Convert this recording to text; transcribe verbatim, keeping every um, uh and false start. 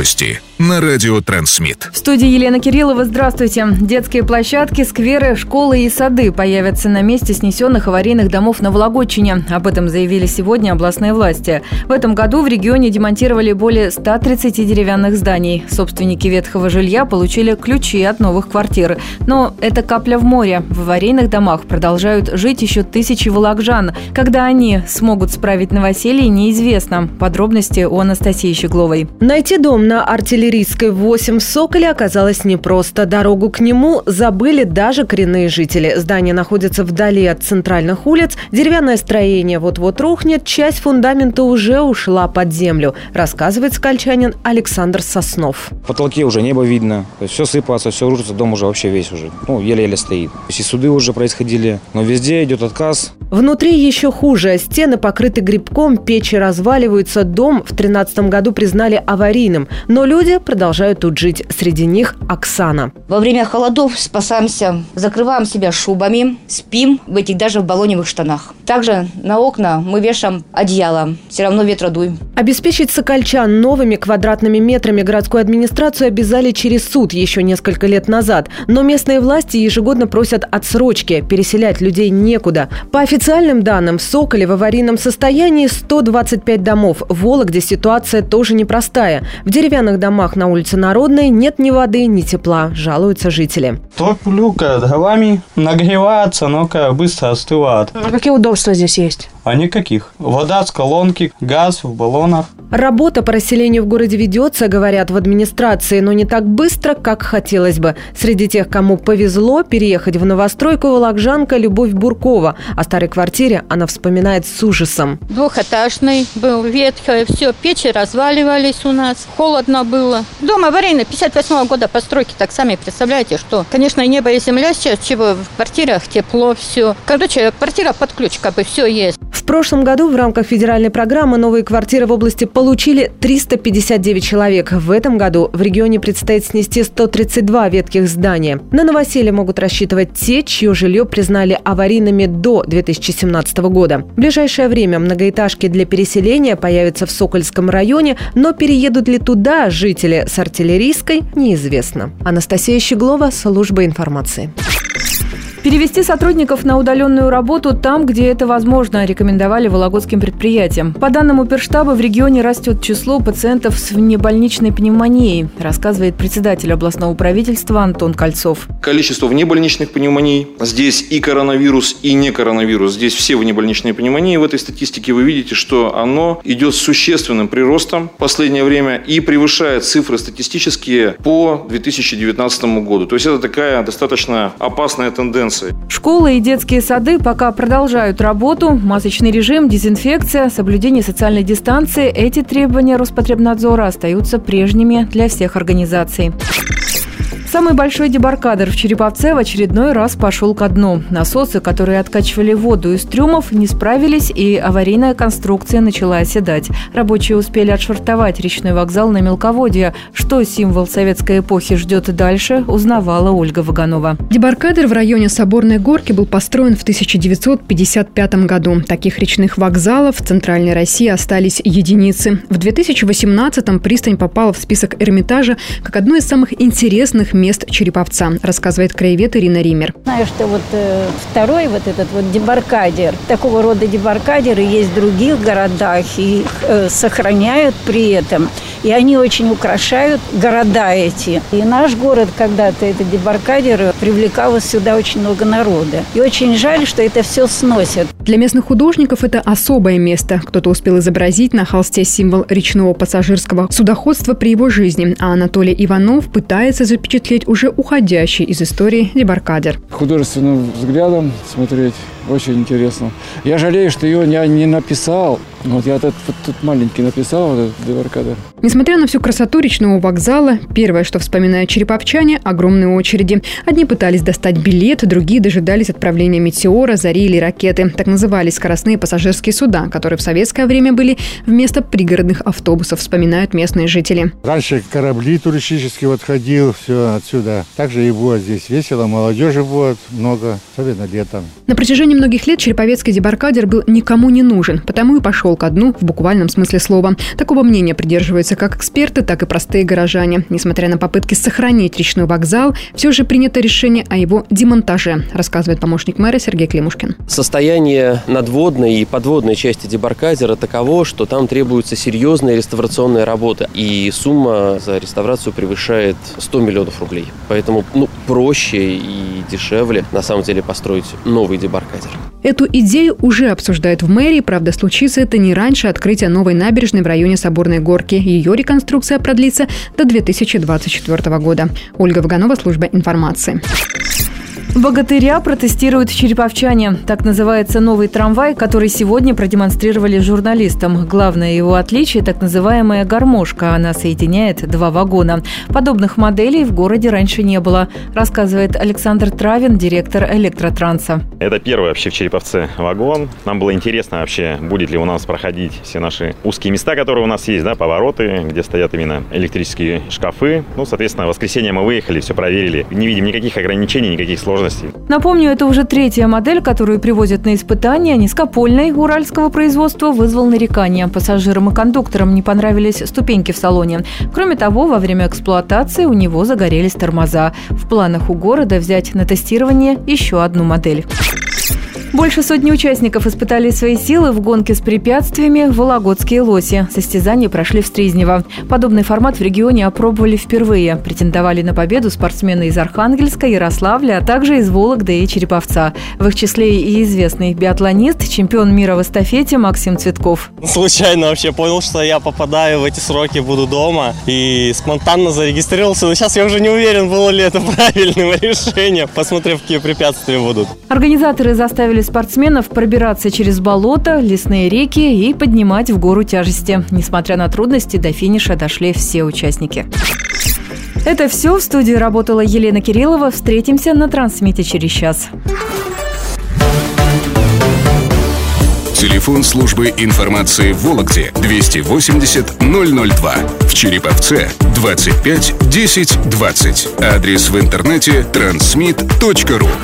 Новости на радио Трансмит. В студии Елена Кириллова. Здравствуйте. Детские площадки, скверы, школы и сады появятся на месте снесенных аварийных домов на Вологодчине. Об этом заявили сегодня областные власти. В этом году в регионе демонтировали более ста тридцати деревянных зданий. Собственники ветхого жилья получили ключи от новых квартир. Но это капля в море. В аварийных домах продолжают жить еще тысячи волокжан. Когда они смогут справить новоселье, неизвестно. Подробности у Анастасии Щегловой. Найти дом на Артиллерийской восемь в Соколе оказалось непросто. Дорогу к нему забыли даже коренные жители. Здание находится вдали от центральных улиц. Деревянное строение вот-вот рухнет. Часть фундамента уже ушла под землю, рассказывает скальчанин Александр Соснов. В потолке уже небо видно. То есть все сыпается, все рушится, дом уже вообще весь уже. Ну, еле-еле стоит. То есть и суды уже происходили, но везде идет отказ. Внутри еще хуже. Стены покрыты грибком, печи разваливаются. Дом в тринадцатом году признали аварийным. Но люди продолжают тут жить. Среди них Оксана. Во время холодов спасаемся, закрываем себя шубами, спим в этих даже в баллоневых штанах. Также на окна мы вешаем одеяло. Все равно ветродуй. Обеспечить сокольчан новыми квадратными метрами городскую администрацию обязали через суд еще несколько лет назад. Но местные власти ежегодно просят отсрочки. Переселять людей некуда. По официальным данным, в Соколе в аварийном состоянии сто двадцать пять домов. В Вологде ситуация тоже непростая. В деревянных домах на улице Народной нет ни воды, ни тепла, жалуются жители. Топлю дровами, нагревается, но быстро остывает. А какие удобства здесь есть? А никаких. Вода с колонки, газ в баллонах. Работа по расселению в городе ведется, говорят в администрации, но не так быстро, как хотелось бы. Среди тех, кому повезло переехать в новостройку, волокжанка Любовь Буркова. О старой квартире она вспоминает с ужасом. Двухэтажный был, ветхий, все, печи разваливались у нас, холодно было. Дом аварийный, пятьдесят восьмого года постройки, так сами представляете, что, конечно, небо и земля сейчас, чего в квартирах тепло, все. Короче, квартира под ключ, как бы все есть. В прошлом году в рамках федеральной программы новые квартиры в области получили триста пятьдесят девять человек. В этом году в регионе предстоит снести сто тридцать два ветхих здания. На новоселье могут рассчитывать те, чье жилье признали аварийными до две тысячи семнадцатого года. В ближайшее время многоэтажки для переселения появятся в Сокольском районе, но переедут ли туда жители с Артиллерийской, неизвестно. Анастасия Щеглова, служба информации. Перевести сотрудников на удаленную работу там, где это возможно, рекомендовали вологодским предприятиям. По данным Оперштаба, в регионе растет число пациентов с внебольничной пневмонией, рассказывает председатель областного правительства Антон Кольцов. Количество внебольничных пневмоний, здесь и коронавирус, и не коронавирус, здесь все внебольничные пневмонии. В этой статистике вы видите, что оно идет с существенным приростом в последнее время и превышает цифры статистические по две тысячи девятнадцатому году. То есть это такая достаточно опасная тенденция. Школы и детские сады пока продолжают работу. Масочный режим, дезинфекция, соблюдение социальной дистанции – эти требования Роспотребнадзора остаются прежними для всех организаций. Самый большой дебаркадер в Череповце в очередной раз пошел ко дну. Насосы, которые откачивали воду из трюмов, не справились, и аварийная конструкция начала оседать. Рабочие успели отшвартовать речной вокзал на мелководье. Что символ советской эпохи ждет дальше, узнавала Ольга Ваганова. Дебаркадер в районе Соборной горки был построен в тысяча девятьсот пятьдесят пятом году. Таких речных вокзалов в Центральной России остались единицы. В две тысячи восемнадцатом пристань попала в список Эрмитажа как одно из самых интересных мест Череповца, рассказывает краевед Ирина Ример. Знаю, что вот э, второй вот этот вот дебаркадер, такого рода дебаркадеры есть в других городах и их э, сохраняют при этом. И они очень украшают города эти. И наш город когда-то, этот дебаркадер, привлекал сюда очень много народа. И очень жаль, что это все сносят. Для местных художников это особое место. Кто-то успел изобразить на холсте символ речного пассажирского судоходства при его жизни, а Анатолий Иванов пытается запечатлеть уже уходящий из истории дебаркадер. Художественным взглядом смотреть очень интересно. Я жалею, что ее я не написал. Вот я этот вот тут маленький написал, вот этот дебаркадер. Несмотря на всю красоту речного вокзала, первое, что вспоминают череповчане – огромные очереди. Одни пытались достать билет, другие дожидались отправления метеора, зари или ракеты. Так назывались скоростные пассажирские суда, которые в советское время были вместо пригородных автобусов, вспоминают местные жители. Раньше корабли туристические вот ходил, все отсюда. Также и вот здесь весело, молодежи вот много, особенно летом. На протяжении многих лет череповецкий дебаркадер был никому не нужен, потому и пошел ко дну в буквальном смысле слова. Такого мнения придерживаются как эксперты, так и простые горожане. Несмотря на попытки сохранить речной вокзал, все же принято решение о его демонтаже, рассказывает помощник мэра Сергей Климушкин. Состояние надводной и подводной части дебаркадера таково, что там требуются серьезные реставрационные работы. И сумма за реставрацию превышает сто миллионов рублей. Поэтому ну, проще и дешевле на самом деле построить новый дебаркадер. Эту идею уже обсуждают в мэрии, правда, случится это не раньше открытия новой набережной в районе Соборной горки. Ее реконструкция продлится до две тысячи двадцать четвёртого года. Ольга Ваганова, служба информации. Богатыря протестируют череповчане. Так называется новый трамвай, который сегодня продемонстрировали журналистам. Главное его отличие – так называемая гармошка. Она соединяет два вагона. Подобных моделей в городе раньше не было, рассказывает Александр Травин, директор Электротранса. Это первый вообще в Череповце вагон. Нам было интересно вообще, будет ли у нас проходить все наши узкие места, которые у нас есть, да, повороты, где стоят именно электрические шкафы. Ну, соответственно, в воскресенье мы выехали, все проверили. Не видим никаких ограничений, никаких сложностей. Напомню, это уже третья модель, которую привозят на испытания. Низкопольный уральского производства вызвал нарекания. Пассажирам и кондукторам не понравились ступеньки в салоне. Кроме того, во время эксплуатации у него загорелись тормоза. В планах у города взять на тестирование еще одну модель. Больше сотни участников испытали свои силы в гонке с препятствиями «Вологодские лоси». Состязания прошли в Стризнево. Подобный формат в регионе опробовали впервые. Претендовали на победу спортсмены из Архангельска, Ярославля, а также из Вологды и Череповца. В их числе и известный биатлонист, чемпион мира в эстафете Максим Цветков. Случайно вообще понял, что я попадаю в эти сроки, буду дома. И спонтанно зарегистрировался. Но сейчас я уже не уверен, было ли это правильным решением, посмотрев, какие препятствия будут. Организаторы заставили спортсменов пробираться через болото, лесные реки и поднимать в гору тяжести. Несмотря на трудности, до финиша дошли все участники. Это все. В студии работала Елена Кириллова. Встретимся на Трансмите через час. Телефон службы информации в Вологде двести восемьдесят ноль ноль два. В Череповце двадцать пять десять двадцать. Адрес в интернете трансмит точка ру.